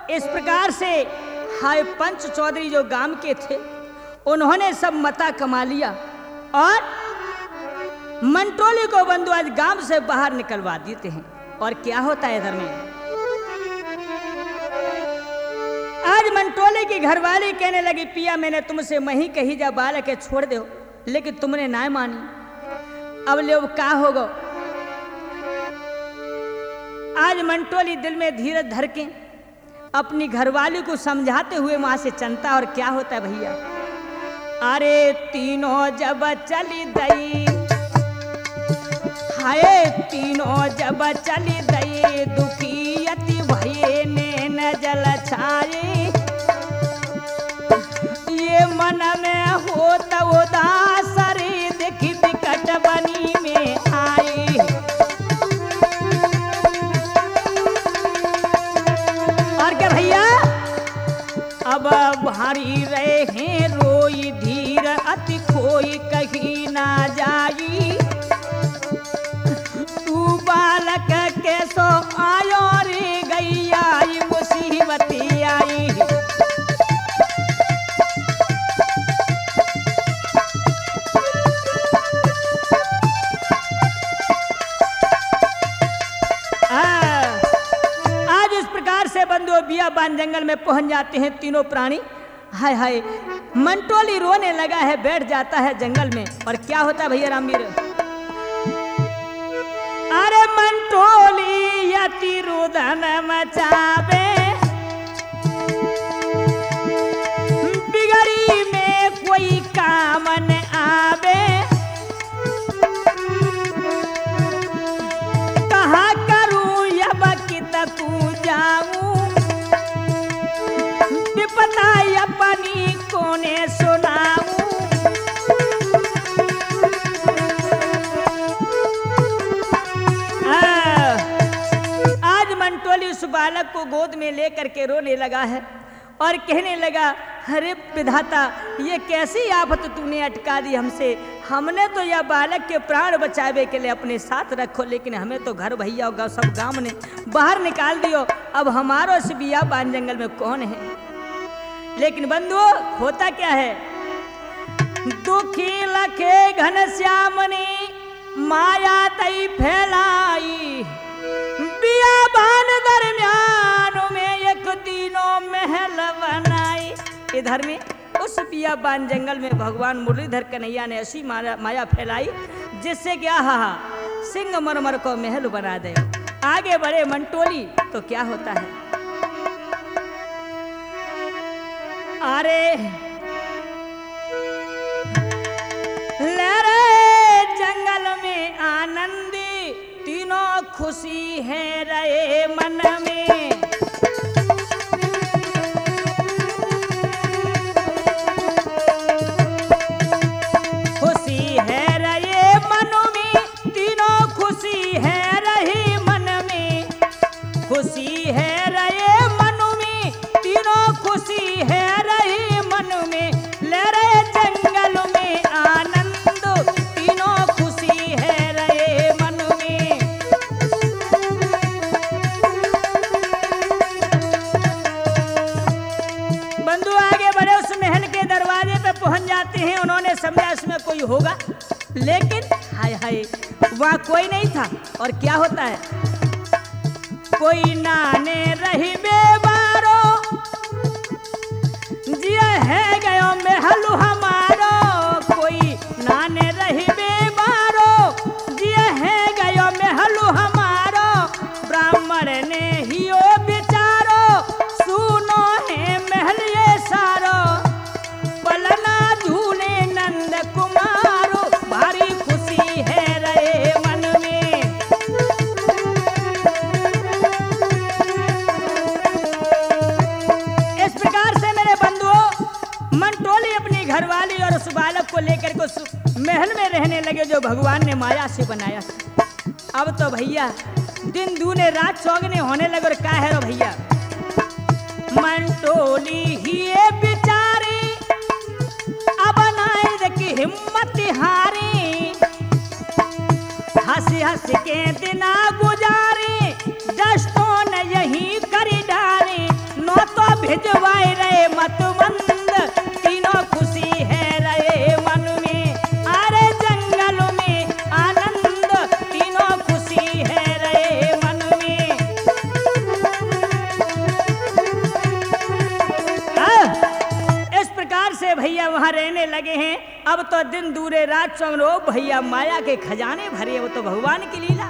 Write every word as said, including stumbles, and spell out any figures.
इस प्रकार से हाय पंच चौधरी जो गांव के थे उन्होंने सब मता कमा लिया और मंटोली को बंधु आज गांव से बाहर निकलवा देते हैं। और क्या होता है इधर में, आज मंटोली की घरवाली कहने लगी पिया मैंने तुमसे मही कही जा बालक के छोड़ दो, लेकिन तुमने ना मानी। अब ले क्या होगा। आज मंटोली दिल में धीरज धर के अपनी घरवाली को समझाते हुए वहां से चलता। और क्या होता है भैया, अरे तीनों जब चली दई, हाय तीनों जब चली दई, दुखी अति भये ने न जल छाए, ये मन में होता उदास रे देखी विकट बनी में आई। और क्या भैया, अब भारी रहे रोई धीर अति कोई कहीं ना जाई, तू बालक कैसो आयो रे गैया मुसीबत आई। आज इस प्रकार से बंधु बियाबान जंगल में पहुंच जाते हैं तीनों प्राणी। हाय हाय मंटोली रोने लगा है, बैठ जाता है जंगल में। और क्या होता है भैया रामवीर, अरे मंटोली यति रुदन मचावे, बिगड़ी में कोई काम न आवे, कहा करूं अब कितकू जाऊं, विपदा अपनी कोने सुनाऊं। मंटोली उस बालक को गोद में लेकर के रोने लगा है और कहने लगा, अरे विधाता ये कैसी आफत तूने अटका दी हमसे, हमने तो यह बालक के प्राण बचावे के लिए अपने साथ रखो, लेकिन हमें तो घर भैया होगा सब गांव ने बाहर निकाल दियो, अब हमारो इस बियाबान जंगल में कौन है। लेकिन बंधु होता क्या है, दुखी लखे घनश्याम ने माया तई फैलाई, बियाबान दरमियान में एक तीनों महल बनाई। इधर में उस बियाबान जंगल में भगवान मुरलीधर कन्हैया ने ऐसी माया, माया फैलाई जिससे क्या हा सिंह मरमर को महल बना दे। आगे बढ़े मंटोली तो क्या होता है, अरे लहरे जंगल में आनंदी, तीनों खुशी है रहे मन में, खुशी है रहे मन में, तीनों खुशी है रही मन में, खुशी है रहे मन में, तीनों खुशी है रही मन में, ले रहे जंगल में आनंद, तीनों खुशी है रहे मन में। बंधु आगे बढ़े, उस महल के दरवाजे पे पहुंच जाते हैं। उन्होंने समझा इसमें कोई होगा, लेकिन हाय हाय वहां कोई नहीं था। और क्या होता है, कोई नाने रही बेबारो, जिया है गयो महल हमारो, कोई नाने रही बेबारो, जिया है गयो महल हमारो, ब्राह्मण ने हियो बिचारो, सुनो है महल ये सारो, पलना झूले नंद कुमारो, भारी खुशी है रहे मन में। इस प्रकार से मेरे बंधुओं मंटोली अपनी घरवाली और उस बालक को लेकर के उस महल में रहने लगे जो भगवान ने माया से बनाया। अब तो भैया दिन दूने रात चौगने होने लगे। और क्या है रो भैया, मंटोली ही बेचारी अब नाई की हिम्मत हारी, हंसी हंस के दिना गुजारी, दस्तों ने यही करी डाली, नौ भिजवाए रहे मतमंद तीनों खुशी है रहे मन में अरे जंगल में आनंद तीनों खुशी है रहे मन में। आ, इस प्रकार से भैया वहां रहने लगे हैं। अब तो दिन दूरे रात चमरो भैया माया के खजाने भरे, वो तो भगवान की लीला